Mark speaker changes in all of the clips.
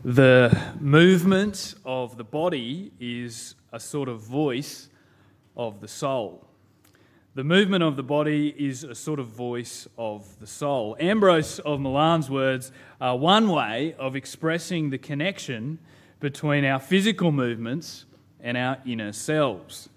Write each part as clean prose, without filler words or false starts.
Speaker 1: The movement of the body is a sort of voice of the soul. The movement of the body is a sort of voice of the soul. Ambrose of Milan's words are one way of expressing the connection between our physical movements and our inner selves.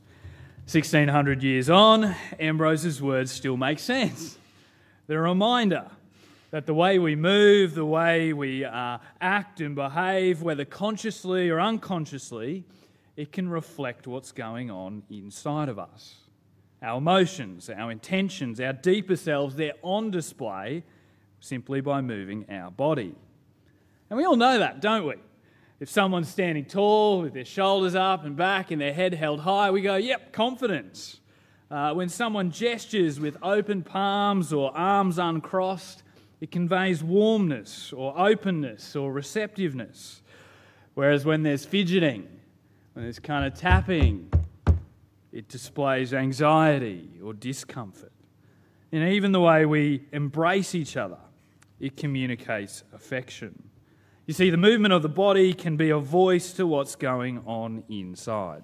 Speaker 1: 1600 years on, Ambrose's words still make sense. They're a reminder that the way we move, the way we act and behave, whether consciously or unconsciously, it can reflect what's going on inside of us. Our emotions, our intentions, our deeper selves, they're on display simply by moving our body. And we all know that, don't we? If someone's standing tall with their shoulders up and back and their head held high, we go, yep, confidence. When someone gestures with open palms or arms uncrossed, it conveys warmness or openness or receptiveness. Whereas when there's fidgeting, when there's kind of tapping, it displays anxiety or discomfort. And even the way we embrace each other, it communicates affection. You see, the movement of the body can be a voice to what's going on inside.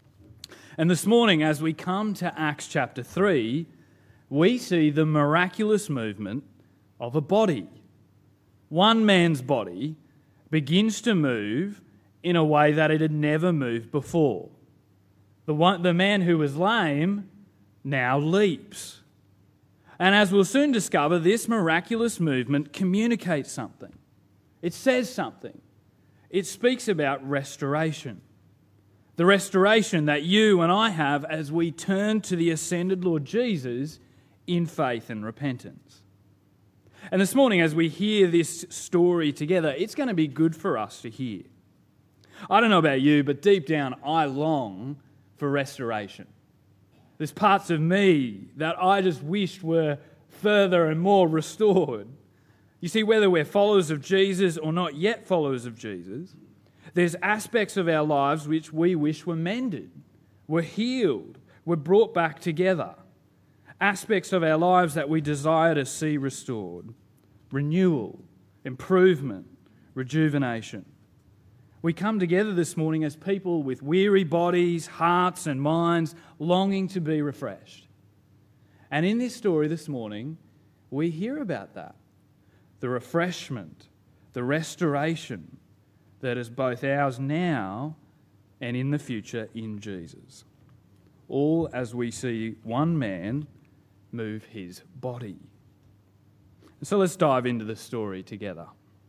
Speaker 1: And this morning, as we come to Acts chapter 3, we see the miraculous movement of a body. One man's body begins to move in a way that it had never moved before. The man who was lame now leaps. And as we'll soon discover, this miraculous movement communicates something. It says something. It speaks about restoration. The restoration that you and I have as we turn to the ascended Lord Jesus in faith and repentance. And this morning, as we hear this story together, it's going to be good for us to hear. I don't know about you, but deep down, I long for restoration. There's parts of me that I just wished were further and more restored. You see, whether we're followers of Jesus or not yet followers of Jesus, there's aspects of our lives which we wish were mended, were healed, were brought back together. Aspects of our lives that we desire to see restored. Renewal, improvement, rejuvenation. We come together this morning as people with weary bodies, hearts and minds longing to be refreshed. And in this story this morning, we hear about that. The refreshment, the restoration that is both ours now and in the future in Jesus. All as we see one man move his body. So let's dive into the story together.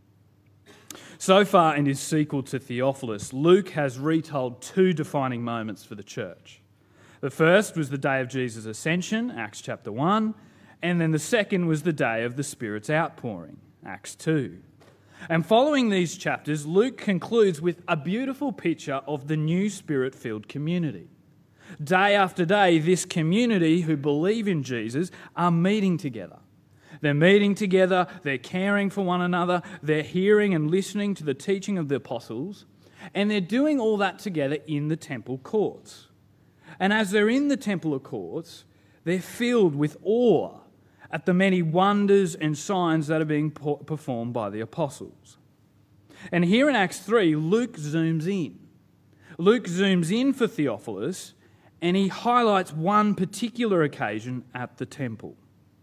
Speaker 1: So far in his sequel to Theophilus, Luke has retold two defining moments for the church. The first was the day of Jesus' ascension, Acts chapter 1, and then the second was the day of the Spirit's outpouring, Acts 2. And following these chapters, Luke concludes with a beautiful picture of the new Spirit-filled community. Day after day, this community who believe in Jesus are meeting together. They're meeting together, they're caring for one another, they're hearing and listening to the teaching of the apostles, and they're doing all that together in the temple courts. And as they're in the temple courts, they're filled with awe at the many wonders and signs that are being performed by the apostles. And here in Acts 3, Luke zooms in. Luke zooms in for Theophilus, and he highlights one particular occasion at the temple.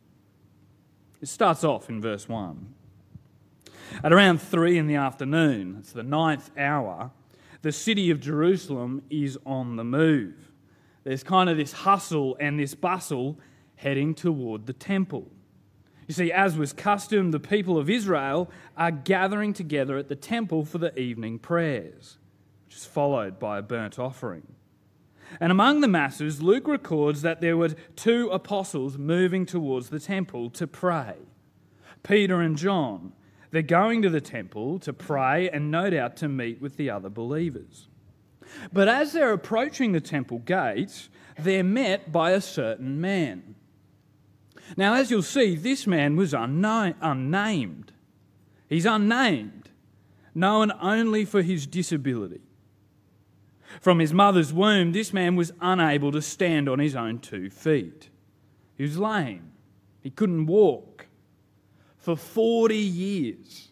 Speaker 1: It starts off in verse 1. At around 3 in the afternoon, it's the 9th hour, the city of Jerusalem is on the move. There's kind of this hustle and this bustle heading toward the temple. You see, as was custom, the people of Israel are gathering together at the temple for the evening prayers, which is followed by a burnt offering. And among the masses, Luke records that there were two apostles moving towards the temple to pray. Peter and John. They're going to the temple to pray and no doubt to meet with the other believers. But as they're approaching the temple gates, they're met by a certain man. Now, as you'll see, this man was unnamed. He's unnamed, known only for his disability. From his mother's womb, this man was unable to stand on his own 2 feet. He was lame. He couldn't walk. For 40 years,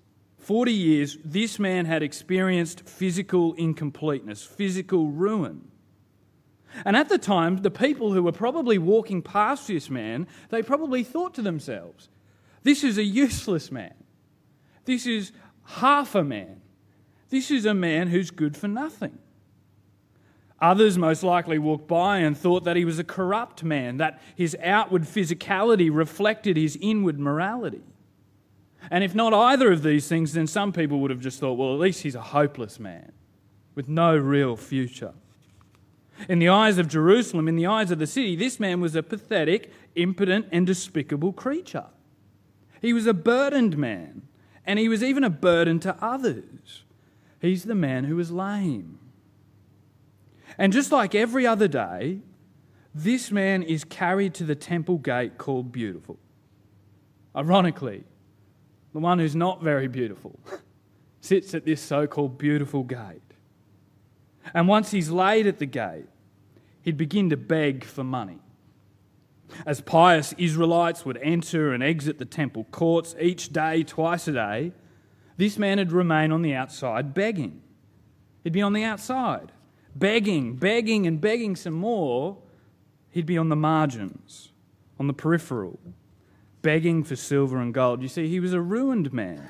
Speaker 1: 40 years, this man had experienced physical incompleteness, physical ruin. And at the time, the people who were probably walking past this man, they probably thought to themselves, this is a useless man. This is half a man. This is a man who's good for nothing. Others most likely walked by and thought that he was a corrupt man, that his outward physicality reflected his inward morality. And if not either of these things, then some people would have just thought, well, at least he's a hopeless man with no real future. In the eyes of Jerusalem, in the eyes of the city, this man was a pathetic, impotent, and despicable creature. He was a burdened man, and he was even a burden to others. He's the man who was lame. And just like every other day, this man is carried to the temple gate called Beautiful. Ironically, the one who's not very beautiful sits at this so-called beautiful gate. And once he's laid at the gate, he'd begin to beg for money. As pious Israelites would enter and exit the temple courts each day, twice a day, this man would remain on the outside begging. He'd be on the outside, begging and begging some more. He'd be on the margins, on the peripheral, begging for silver and gold. You see, he was a ruined man.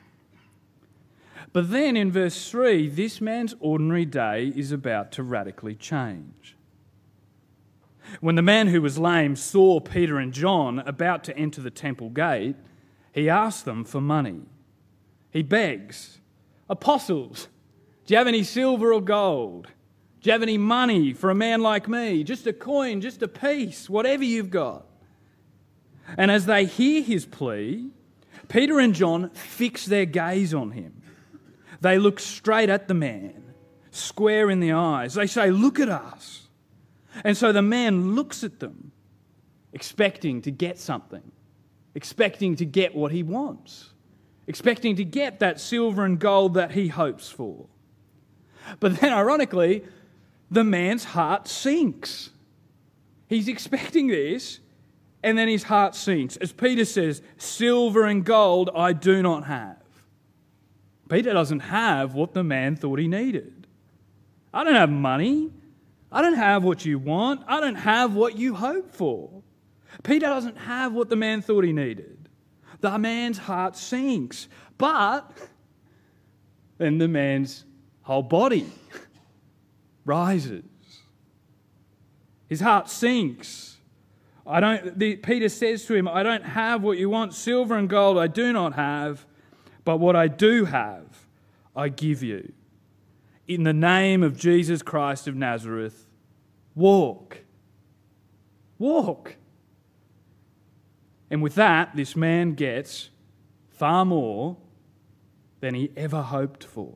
Speaker 1: But then in verse 3, this man's ordinary day is about to radically change. When the man who was lame saw Peter and John about to enter the temple gate, he asked them for money. He begs, "Apostles, do you have any silver or gold? Do you have any money for a man like me? Just a coin, just a piece, whatever you've got." And as they hear his plea, Peter and John fix their gaze on him. They look straight at the man, square in the eyes. They say, "Look at us." And so the man looks at them, expecting to get something, expecting to get what he wants, expecting to get that silver and gold that he hopes for. But then, ironically, the man's heart sinks. He's expecting this, and then his heart sinks. As Peter says, "Silver and gold I do not have." Peter doesn't have what the man thought he needed. I don't have money. I don't have what you want. I don't have what you hope for. Peter doesn't have what the man thought he needed. The man's heart sinks. But then the man's whole body rises. His heart sinks. Peter says to him, "I don't have what you want. Silver and gold I do not have, but what I do have, I give you. In the name of Jesus Christ of Nazareth, walk." Walk. And with that, this man gets far more than he ever hoped for.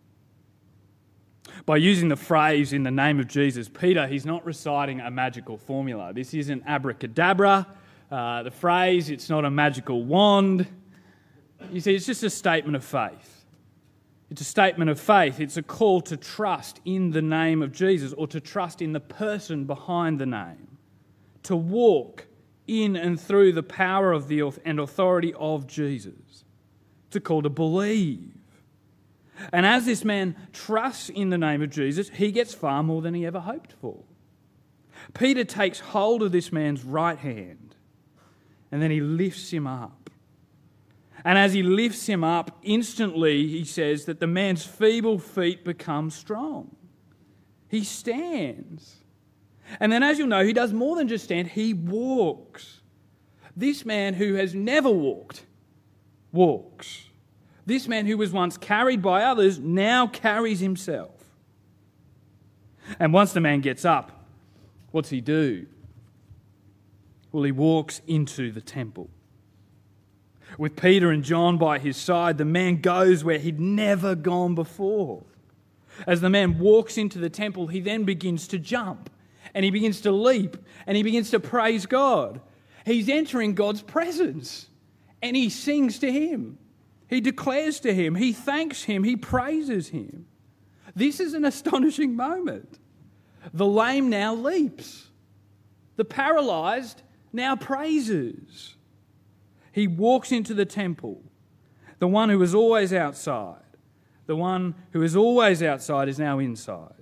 Speaker 1: By using the phrase "in the name of Jesus," Peter, he's not reciting a magical formula. This isn't abracadabra. The phrase, it's not a magical wand. You see, it's just a statement of faith. It's a statement of faith. It's a call to trust in the name of Jesus, or to trust in the person behind the name. To walk in and through the power of and authority of Jesus. It's a call to believe. And as this man trusts in the name of Jesus, he gets far more than he ever hoped for. Peter takes hold of this man's right hand, and then he lifts him up. And as he lifts him up, instantly he says that the man's feeble feet become strong. He stands. And then, as you'll know, he does more than just stand, he walks. This man who has never walked, walks. This man who was once carried by others now carries himself. And once the man gets up, what's he do? Well, he walks into the temple. With Peter and John by his side, the man goes where he'd never gone before. As the man walks into the temple, he then begins to jump, and he begins to leap, and he begins to praise God. He's entering God's presence, and he sings to him. He declares to him, he thanks him, he praises him. This is an astonishing moment. The lame now leaps. The paralyzed now praises. He walks into the temple. The one who was always outside. The one who is always outside is now inside.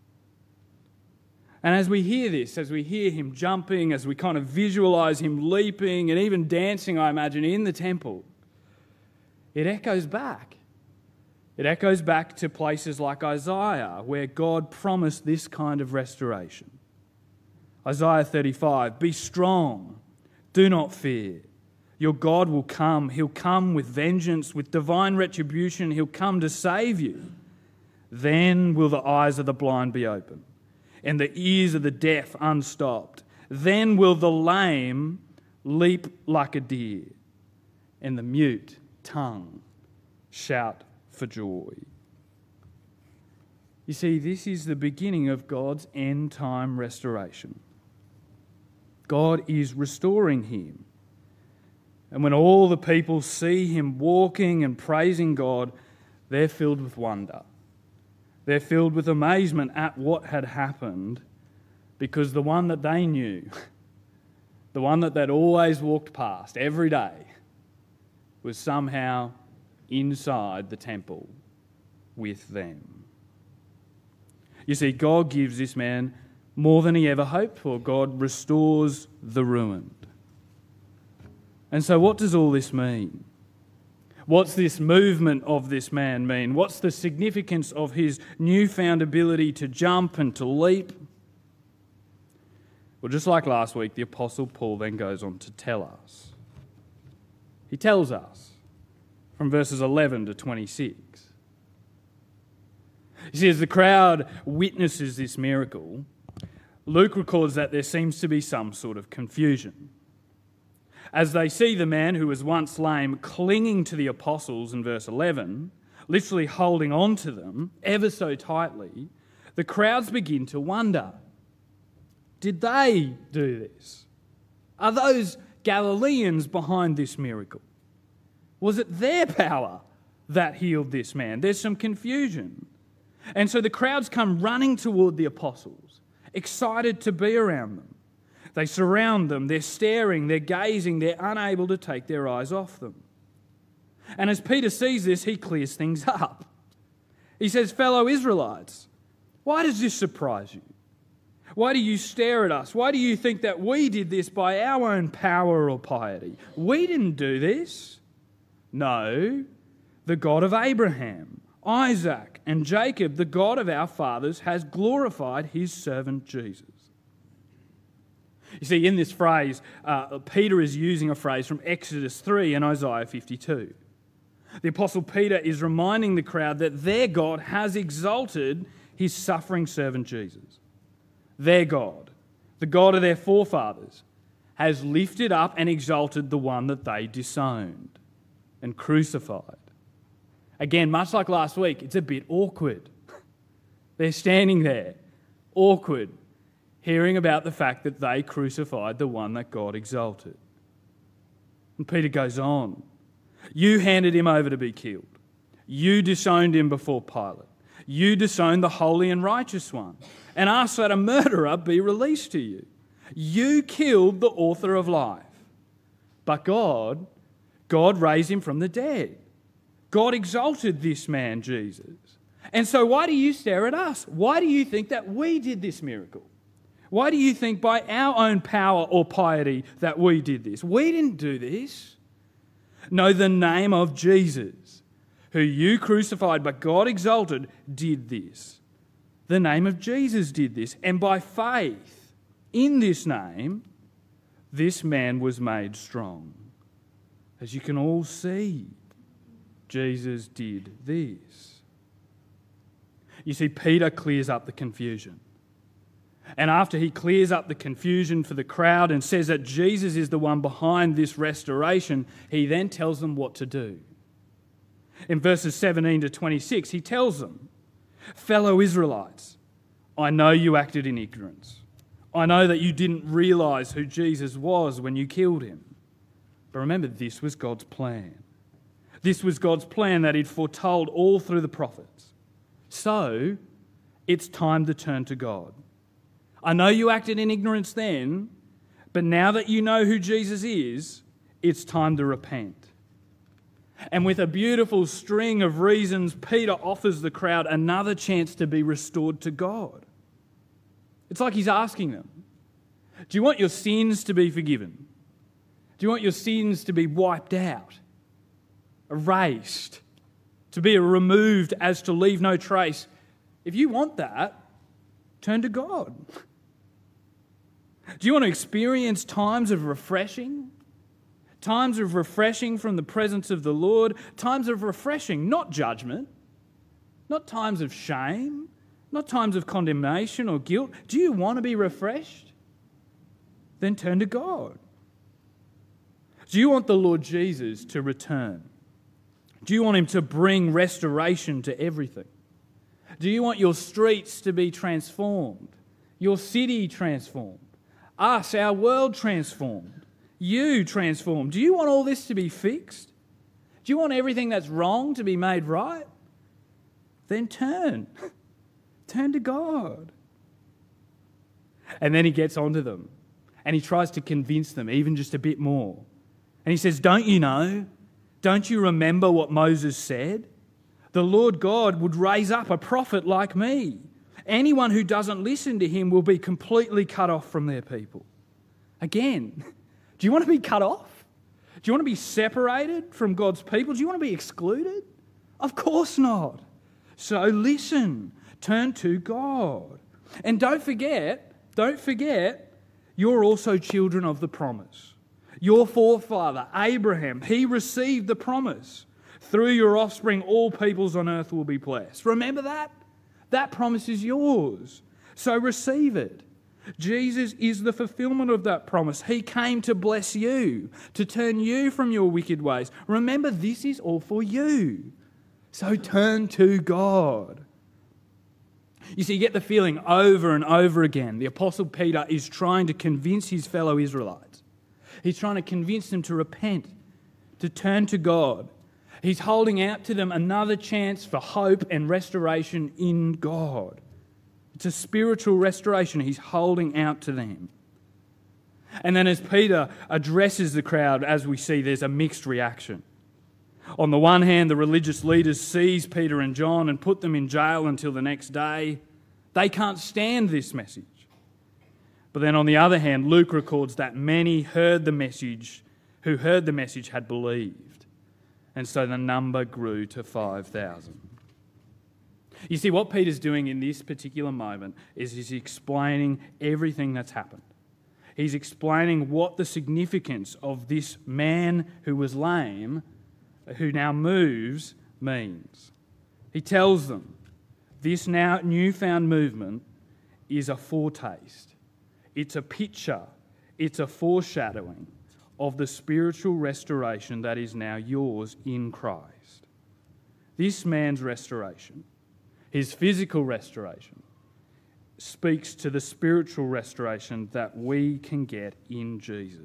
Speaker 1: And as we hear this, as we hear him jumping, as we kind of visualize him leaping and even dancing, I imagine, in the temple, it echoes back. It echoes back to places like Isaiah, where God promised this kind of restoration. Isaiah 35, "Be strong, do not fear. Your God will come. He'll come with vengeance, with divine retribution. He'll come to save you. Then will the eyes of the blind be opened, and the ears of the deaf unstopped. Then will the lame leap like a deer, and the mute tongue shout for joy." You see, this is the beginning of God's end-time restoration. God is restoring him. And when all the people see him walking and praising God, they're filled with wonder. They're filled with amazement at what had happened, because the one that they knew, the one that they'd always walked past every day, was somehow inside the temple with them. You see, God gives this man more than he ever hoped for. God restores the ruined. And so what does all this mean? What's this movement of this man mean? What's the significance of his newfound ability to jump and to leap? Well, just like last week, the Apostle Paul then goes on to tell us. He tells us from verses 11 to 26. You see, as the crowd witnesses this miracle, Luke records that there seems to be some sort of confusion. As they see the man who was once lame clinging to the apostles in verse 11, literally holding on to them ever so tightly, the crowds begin to wonder, did they do this? Are those Galileans behind this miracle? Was it their power that healed this man? There's some confusion. And so the crowds come running toward the apostles, excited to be around them. They surround them, they're staring, they're gazing, they're unable to take their eyes off them. And as Peter sees this, he clears things up. He says, "Fellow Israelites, why does this surprise you? Why do you stare at us? Why do you think that we did this by our own power or piety? We didn't do this. No, the God of Abraham, Isaac, and Jacob, the God of our fathers, has glorified his servant Jesus." You see, in this phrase, Peter is using a phrase from Exodus 3 and Isaiah 52. The Apostle Peter is reminding the crowd that their God has exalted his suffering servant Jesus. Their God, the God of their forefathers, has lifted up and exalted the one that they disowned and crucified. Again, much like last week, it's a bit awkward. They're standing there, awkward, hearing about the fact that they crucified the one that God exalted. And Peter goes on, "You handed him over to be killed. You disowned him before Pilate. You disowned the holy and righteous one and asked that a murderer be released to you. You killed the author of life. But God raised him from the dead. God exalted this man, Jesus. And so why do you stare at us? Why do you think that we did this miracle? Why do you think by our own power or piety that we did this? We didn't do this. No, the name of Jesus, who you crucified but God exalted, did this. The name of Jesus did this. And by faith in this name, this man was made strong. As you can all see, Jesus did this." You see, Peter clears up the confusion. And after he clears up the confusion for the crowd and says that Jesus is the one behind this restoration, he then tells them what to do. In verses 17 to 26, he tells them, "Fellow Israelites, I know you acted in ignorance. I know that you didn't realize who Jesus was when you killed him. But remember, this was God's plan. This was God's plan that he'd foretold all through the prophets. So, it's time to turn to God. I know you acted in ignorance then, but now that you know who Jesus is, it's time to repent. And with a beautiful string of reasons, Peter offers the crowd another chance to be restored to God. It's like he's asking them, do you want your sins to be forgiven? Do you want your sins to be wiped out, erased, to be removed as to leave no trace? If you want that, turn to God. Do you want to experience times of refreshing? Times of refreshing from the presence of the Lord, times of refreshing, not judgment, not times of shame, not times of condemnation or guilt. Do you want to be refreshed? Then turn to God. Do you want the Lord Jesus to return? Do you want him to bring restoration to everything? Do you want your streets to be transformed? Your city transformed? Us, our world transformed? You transformed? Do you want all this to be fixed? Do you want everything that's wrong to be made right? Then turn. Turn to God. And then he gets onto them and he tries to convince them even just a bit more. And he says, don't you know? Don't you remember what Moses said? The Lord God would raise up a prophet like me. Anyone who doesn't listen to him will be completely cut off from their people. Again, do you want to be cut off? Do you want to be separated from God's people? Do you want to be excluded? Of course not. So listen, turn to God. And don't forget, you're also children of the promise. Your forefather, Abraham, he received the promise. Through your offspring, all peoples on earth will be blessed. Remember that? That promise is yours. So receive it. Jesus is the fulfillment of that promise. He came to bless you, to turn you from your wicked ways. Remember, this is all for you. So turn to God. You see, you get the feeling over and over again, the Apostle Peter is trying to convince his fellow Israelites. He's trying to convince them to repent, to turn to God. He's holding out to them another chance for hope and restoration in God. It's a spiritual restoration he's holding out to them. And then as Peter addresses the crowd, as we see, there's a mixed reaction. On the one hand, the religious leaders seize Peter and John and put them in jail until the next day. They can't stand this message. But then on the other hand, Luke records that many who heard the message had believed. And so the number grew to 5,000. You see, what Peter's doing in this particular moment is he's explaining everything that's happened. He's explaining what the significance of this man who was lame, who now moves, means. He tells them this now newfound movement is a foretaste. It's a picture. It's a foreshadowing of the spiritual restoration that is now yours in Christ. This man's restoration, his physical restoration, speaks to the spiritual restoration that we can get in Jesus.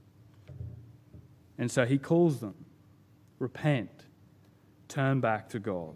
Speaker 1: And so he calls them, repent, turn back to God.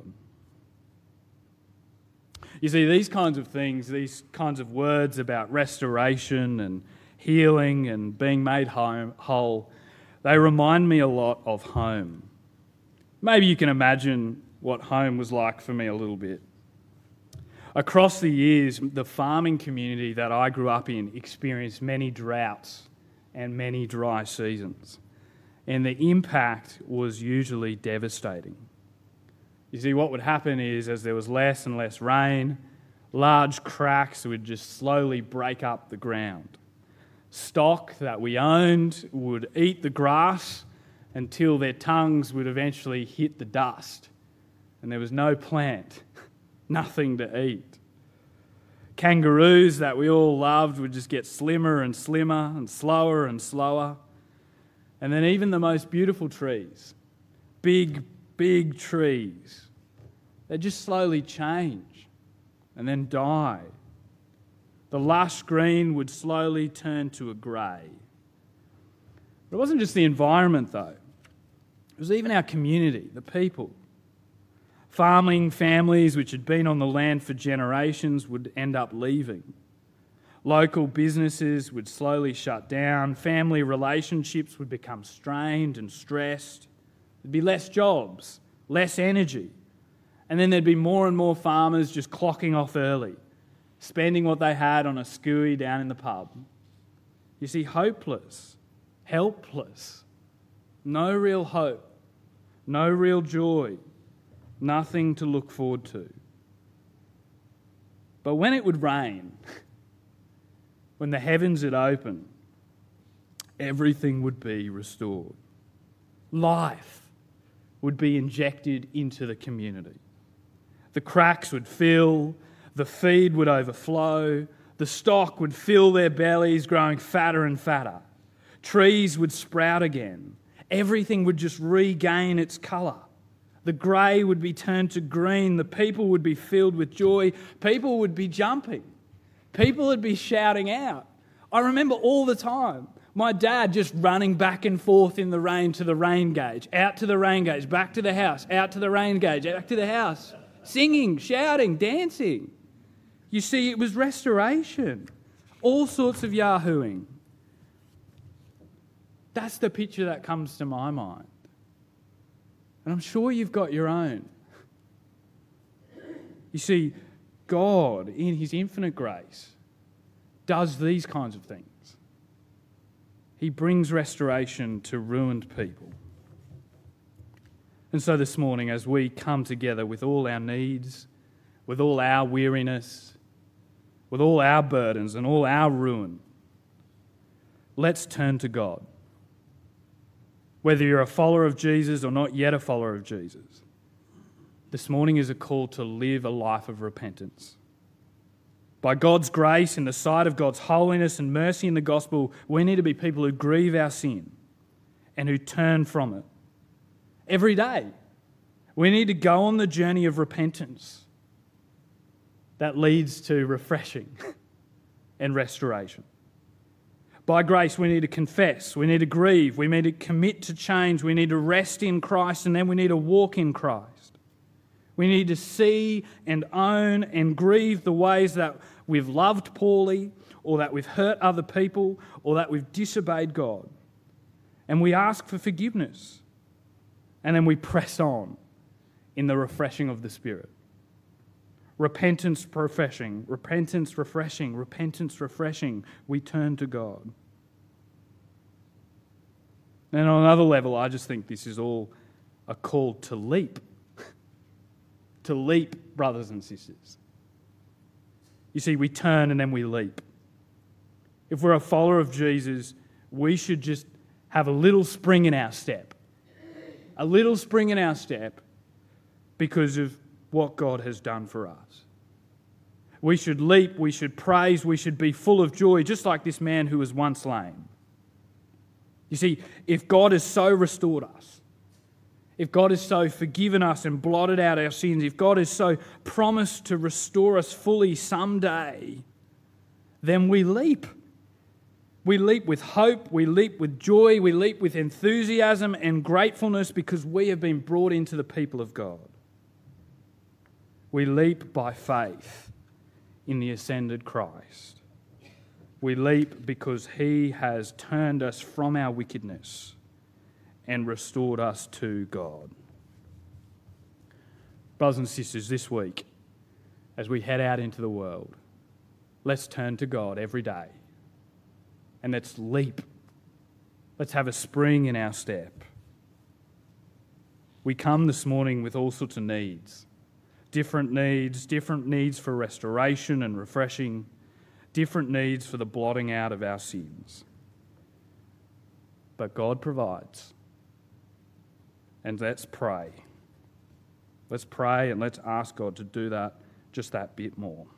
Speaker 1: You see, these kinds of things, these kinds of words about restoration and healing and being made whole, they remind me a lot of home. Maybe you can imagine what home was like for me a little bit. Across the years, the farming community that I grew up in experienced many droughts and many dry seasons. And the impact was usually devastating. You see, what would happen is as there was less and less rain, large cracks would just slowly break up the ground. Stock that we owned would eat the grass until their tongues would eventually hit the dust. And there was no plant, nothing to eat. Kangaroos that we all loved would just get slimmer and slimmer and slower. And then even the most beautiful trees, big trees, they just slowly change and then die. The lush green would slowly turn to a grey. But it wasn't just the environment though. It was even our community, the people. Farming families which had been on the land for generations would end up leaving. Local businesses would slowly shut down. Family relationships would become strained and stressed. There'd be less jobs, less energy. And then there'd be more and more farmers just clocking off early, spending what they had on a scooey down in the pub. You see, hopeless, helpless, no real hope, no real joy, nothing to look forward to. But when it would rain, when the heavens would open, everything would be restored. Life would be injected into the community. The cracks would fill, the feed would overflow, the stock would fill their bellies, growing fatter and fatter. Trees would sprout again. Everything would just regain its colour. The grey would be turned to green. The people would be filled with joy. People would be jumping. People would be shouting out. I remember all the time my dad just running back and forth in the rain to the rain gauge, out to the rain gauge, back to the house, out to the rain gauge, back to the house, singing, shouting, dancing. You see, it was restoration. All sorts of yahooing. That's the picture that comes to my mind. And I'm sure you've got your own. You see, God, in His infinite grace, does these kinds of things. He brings restoration to ruined people. And so this morning, as we come together with all our needs, with all our weariness, with all our burdens and all our ruin, let's turn to God. Whether you're a follower of Jesus or not yet a follower of Jesus, this morning is a call to live a life of repentance. By God's grace, in the sight of God's holiness and mercy in the gospel, we need to be people who grieve our sin and who turn from it. Every day, we need to go on the journey of repentance that leads to refreshing and restoration. By grace, we need to confess, we need to grieve, we need to commit to change, we need to rest in Christ, and then we need to walk in Christ. We need to see and own and grieve the ways that we've loved poorly, or that we've hurt other people, or that we've disobeyed God. And we ask for forgiveness. And then we press on in the refreshing of the Spirit. Repentance refreshing, repentance refreshing, repentance refreshing. We turn to God. And on another level, I just think this is all a call to leap. To leap, brothers and sisters. You see, we turn and then we leap. If we're a follower of Jesus, we should just have a little spring in our step. A little spring in our step because of what God has done for us. We should leap, we should praise, we should be full of joy, just like this man who was once lame. You see, if God has so restored us, if God has so forgiven us and blotted out our sins, if God has so promised to restore us fully someday, then we leap. We leap with hope, we leap with joy, we leap with enthusiasm and gratefulness because we have been brought into the people of God. We leap by faith in the ascended Christ. We leap because He has turned us from our wickedness and restored us to God. Brothers and sisters, this week, as we head out into the world, let's turn to God every day. And let's leap. Let's have a spring in our step. We come this morning with all sorts of needs. Different needs for restoration and refreshing, different needs for the blotting out of our sins. But God provides. And let's pray. Let's pray and let's ask God to do that, just that bit more.